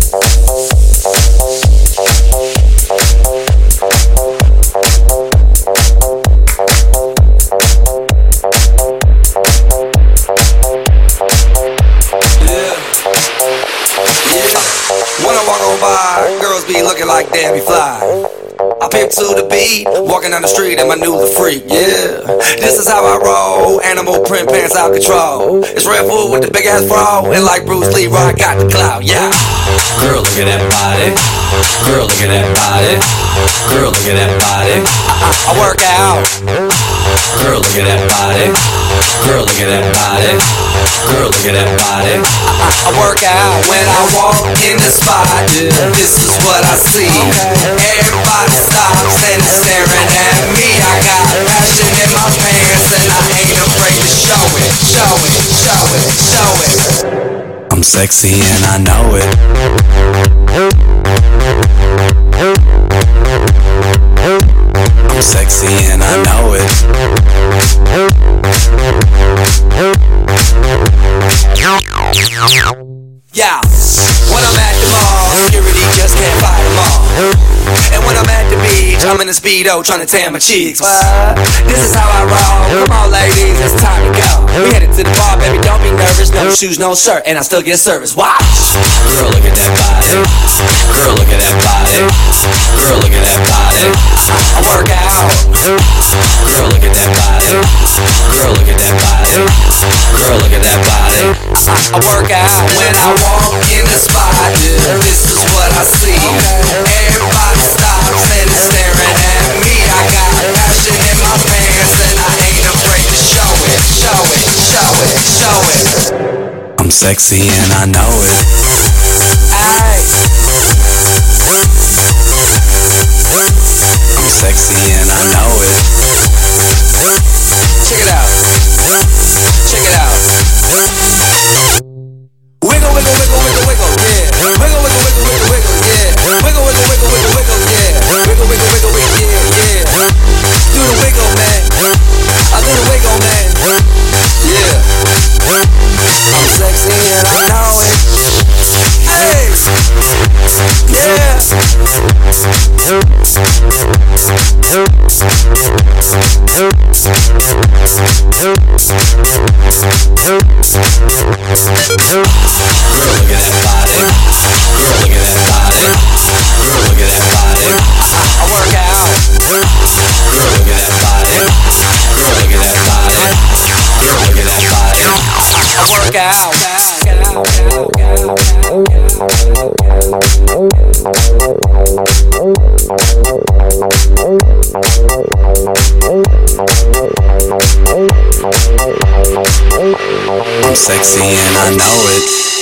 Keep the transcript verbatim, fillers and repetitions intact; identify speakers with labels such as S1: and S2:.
S1: When I walk on by, girls be looking like Debbie Fly. I pimp to the beat, walking down the street and my new the freak, yeah. This is how I roll, animal print pants out control. It's Red Bull with the big ass bra, and like Bruce Lee, I got the clout, yeah. Girl, look at that body. Girl, look at that body. Girl, look at that body. I, I, I work out. Girl, look at that body. Girl, look at that body. Girl, look at that body. I, I, I work out when I walk in the spot. This is what I see. Everybody stops and is staring at me. I got passion in my pants and I ain't afraid to show it, show it, show it, show it.
S2: I'm sexy and I know it. I'm sexy and I know it.
S1: Yeah, when I'm at the mall, security just can't fight them all. And when I'm at the beach, I'm in a Speedo trying to tan my cheeks. What? This is how I roll. Come on, ladies, it's time to go. We headed to the bar, baby, don't be nervous. No shoes, no shirt, and I still get service. Watch. Girl, look at that body. Girl, look at that body. Girl, look at that body. I work out. Girl, look at that body. Girl, look at that body. Girl, look at that body. I work out when I walk in the spot. This is what I see. Everybody stops and is staring at me. I got passion in my pants and I ain't afraid to show it, show it, show it, show it.
S2: I'm sexy and I know it.
S1: Aye.
S2: I'm sexy and I know it.
S1: Check it out. Check it out. Wiggle, wiggle, wiggle, wiggle, wiggle, yeah. Wiggle, wiggle, wiggle, wiggle, wiggle, yeah. Wiggle, wiggle, wiggle, wiggle, wiggle, yeah. Wiggle, wiggle, wiggle, wiggle, yeah, yeah. Do the wiggle, man. I do the wiggle, man. Yeah. I'm sexy and I know it. Hey. Yeah. Girl, look at that body. Girl, look at that body. Girl, look at that body. I, I work out. Girl, look at that body. Girl, look at that body. Girl, look at that body. I, I work out.
S2: I'm sexy and I know it.